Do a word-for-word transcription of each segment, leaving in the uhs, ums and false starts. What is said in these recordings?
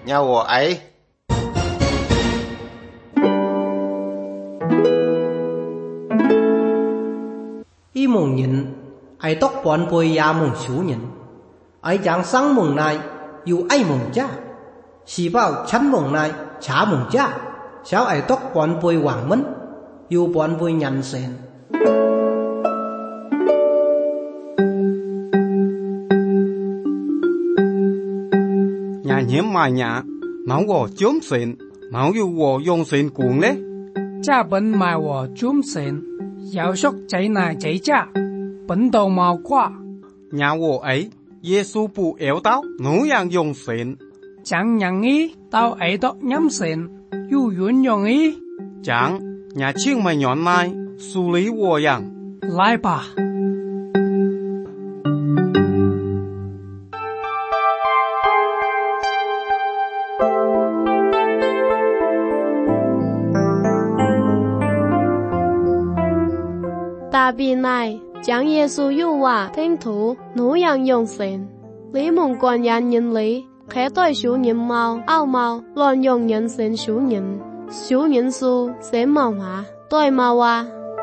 nhà wo ấy. Y mong nhìn, ai tóc bọn bồi ya mong xú nhìn. Ai giang sang mong này, yêu ai mong cha. Xì bao chắn mong này, chá mong cha. Sao ai tóc bọn bồi hoàng mến, yêu bọn bồi nhận sen. Nhà nhiễm mà nhà, máu wo chôm sen, máu yêu wo dùng sen cuồng lé. Cha bấn mà wo chôm sen, giáo sốc cháy nài cháy cha, bấn đầu màu qua. Nhà wo ấy, Giê-xu bù éo táo, nấu yang dùng sen. Chẳng nhàng ý, tao ấy đó nhắm sen, yêu yun dùng ý. Chẳng, nhà chiêng mà nhọn này, xử lý wo yang. Lại bà. 大比奈將耶穌誘話聽土奴樣用神，你們慣人人理，可對小人貓傲貓亂用人神小人，小人數神貓話對貓話。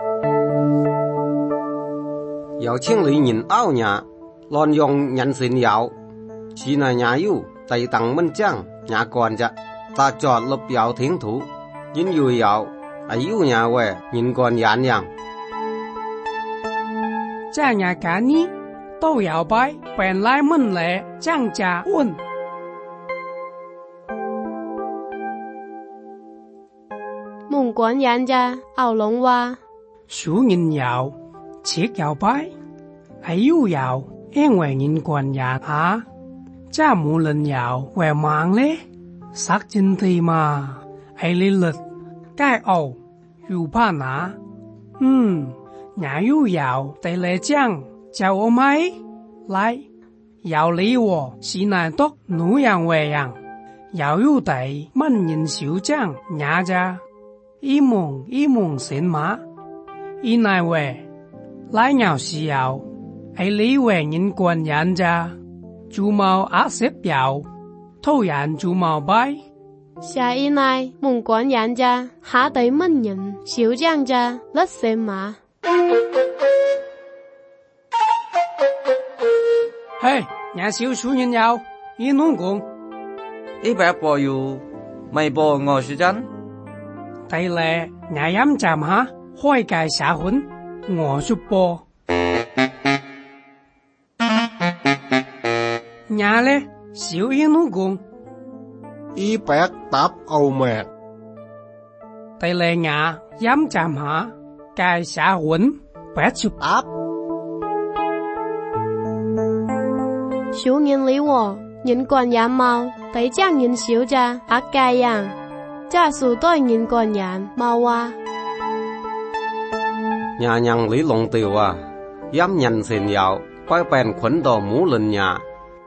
有清理人傲nhà亂用人神有，chỉ là nhà yêu tại tầng minh trang nhà còn dạ ta chọn lập yếu thiên thủ, nhưng yêu yếu ai yêu nhà về nhìn còn dán yang. Cha nhà cả ní, đâu yếu bái, bèn lại mân lệ, chẳng trả ôn. Mùng quán yán ra, ảo lông hoa. Sú nhìn yếu, chiếc yếu bái, ai yêu yếu, em ngoài nhìn quản yán hả? Cha mù lần yếu, về mạng lê, sắc chân thì mà, ai lý lực, cái ổ, yêu bà ná. Ừm. Nhà yêu yếu tại lệ chăng, chào ôm ấy. Lại, yếu lý wo, xí nài tóc nụ yang về yang. Yếu yêu tại mân nhìn xíu chăng, nhà ra. Y mong, y mong xin má. Y nài về, lại nhau xí yếu. Ấy lý về nhìn quan yán ra. Chú màu ác xếp yếu. Thâu yán chú màu bái. Xa y nài, mong quan yán ra, hạ tại mân nhìn, xíu chăng ra, lất xin má. Hey, nhà siêu số nhân nhau, yên nông cùng. Ý bạc bò dù, mày bò ngồi sư chánh. Tại lệ, nhà yám chạm hả, hoi cài xã huấn, ngồi sư bò. Nhà lệ, siêu yên nông cùng. Ý bạc táp âu mẹ. Tại lệ nhà yám chạm hả, cài xã huấn, bát sư áp. Xíu nhân lý wo, nhìn còn yán mau, tại chàng nhìn xíu ra, ác cài yang. Cha su tôi nhìn còn yán, mau wa. Nhà nhang lý lông tiêu à, dám nhận xin yếu, quay bèn khuẩn đồ mũ lần nhà.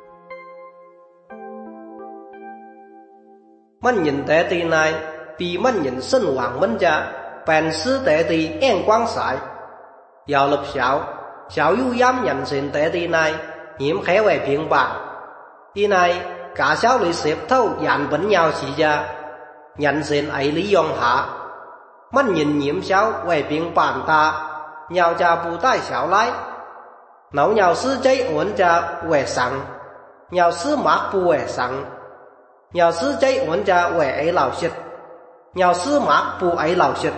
Mân nhìn tế tì này, vì mân nhìn sân hoàng mân cha, bèn sư tế tì en quang sải. Yếu lập xảo, xảo yêu dám nhận xin tế tì này, nhiễm khẽ về phiền bản. Y này, cả sáu lý xếp thâu dàn vấn nhau xì ra, nhận xin ấy lý dòng hạ. Mân nhìn nhiễm sáu về phiền bản ta, nhau cha bù tai xảo lái. Nấu nhau sư cháy ổn cha về sẵn, nhau sư mạc bù về sẵn. Nhau sư cháy ổn cha về ấy lào xịt, nhau sư mạc bù ấy lào xịt.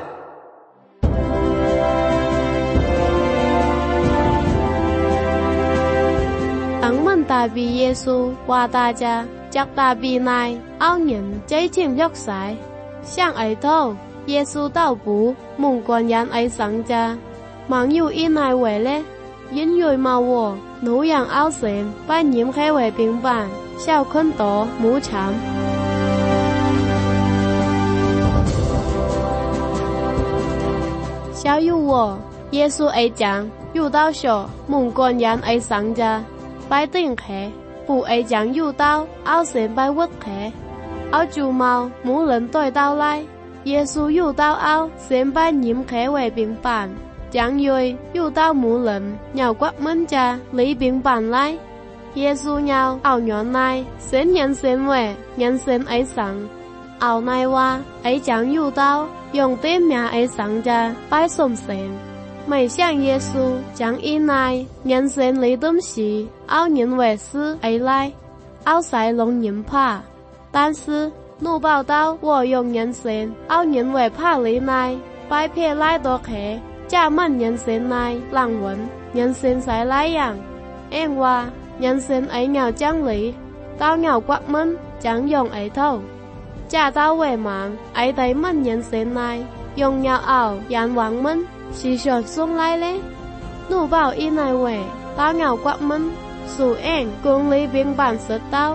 Ấn mân ta vì Giê-xu qua ta cha, chắc ta vì này, áo nhìn cháy chim dốc sải. Sang ấy thâu, Giê-xu tao bú, mùng còn yán ấy sẵn cha. Mạng yêu y này về lê, yến yôi màu wo, nụ yang áo xếm, ba nhiễm khẽ về bình bản, sao khôn tổ, mũ chám. Sao yêu wo, Giê-xu ấy chẳng, yêu đau sổ, mùng còn yán ấy sẵn cha. Bài tình khẽ, phụ ấy chẳng yêu đau, áo xếm bài quất khẽ. Áo chú màu, mũ lần tôi đau lại. Giê-xu yêu đau áo, xếm bài nhiễm khẽ về bình bản. Chẳng yôi, yêu đau mũ lần, nhau quát mến cha, lý bình bản lại. 耶稣要熬原來先人先話人生ấy sống熬này話ấy chẳng有到用tên名ấy sống ra拜送神每像耶穌將以內人生裡東西熬人為事ấy來熬晒龍人怕但是怒報道我用人生熬人為怕裡內拜撇來多客家問人生內冷文人生sai來樣em話nhân sinh ấy nghèo chẳng lý tao nghèo quắc mân chẳng dùng ấy thâu cha tao về mạng ấy thấy mân nhân sinh này dùng nghèo ảo dàn quảng mân xì sọt xuống lại lẽ nụ bảo y này về tao nghèo quắc mân dù em cùng lý biên bản sức tao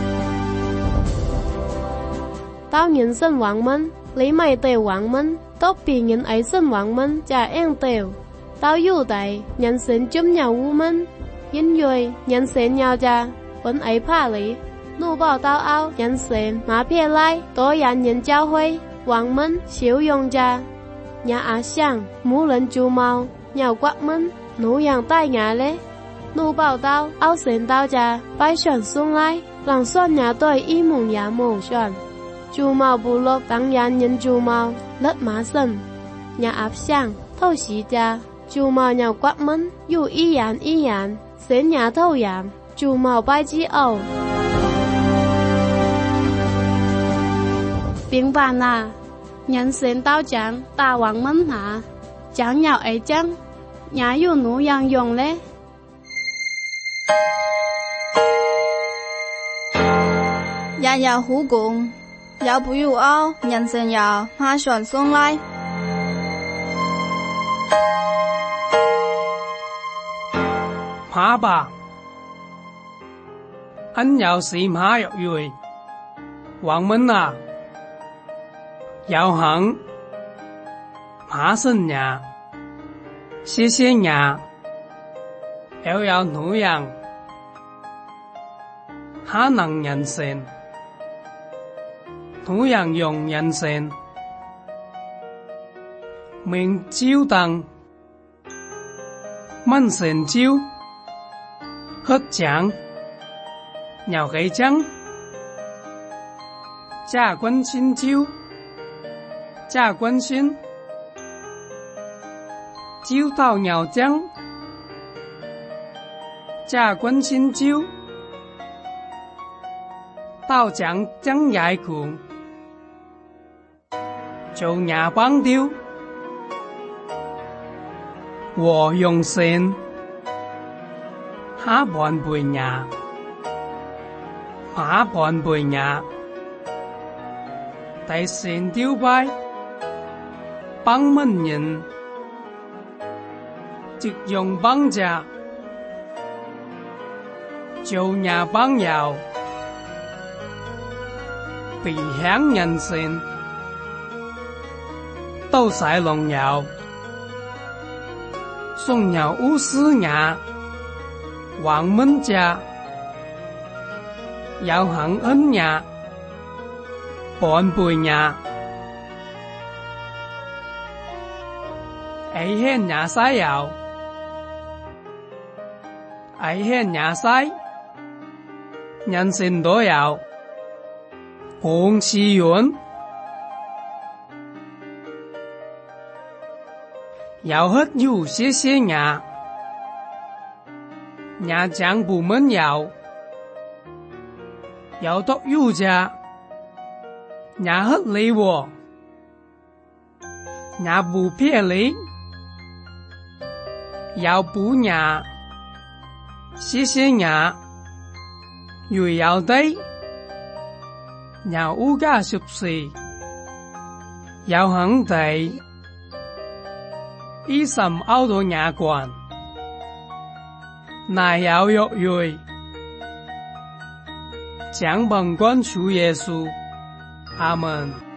tao nhân sinh quảng mân lý mày tèo quảng mân tốt bị nhân ấy sinh quảng mân chả em tèo tao dù tại nhân sinh chấm nhau u mân因為人生要家本愛怕你怒報到後人生馬撇來多讓人教會王們小用家nhà á sang mũ lần chú màu nhào quát mân nụ yang tai nhà lẽ nụ bảo tao áo sen tao cha bay sòn xuống lại lòng son nhà tôi y mùng nhà mù sòn chú màu bù lộc tăng yan nhân chú màu lất má sân nhà áp sang thâu xí cha chú màu nhào quát mân dù y yan y yan sen nhà thâu yam chú màu bay chi ẩu biên bản à nhân sinh tao chẳng ta hoàng mân hả chẳng nhau ấy chẳng nhà yêu nụ yang dùng lẽ nhà nhà hú cùng要不有傲nhân sinh要马上送来爬吧anh要是爬入去黃門啊要行爬神呀謝謝呀又要努樣哈能人生努樣用人生明朝燈問神朝喝獎鳥給獎家關心朝家關心朝到鳥獎家關心朝到獎獎也cùng就nhà幫丟我用神哈半輩nhà哈半輩nhà tại神丟拜幫門人即用幫家就nhà幫友被享人生都晒榮耀送了五十年王們家要行恩呀半輩呀愛獻呀西有愛獻呀西人生都有紅是緣要喝有些些呀nhà chẳng bù mến giàu giàu tốt ưu cha nhà hết lý vô nhà bù phía lý giàu bù nhà xí xí nhà dù giàu đấy nhà ưu gà sụp xì giàu hẳn tệ ý xâm áo đồ nhà quản乃要有瑞將本關主耶穌，阿門。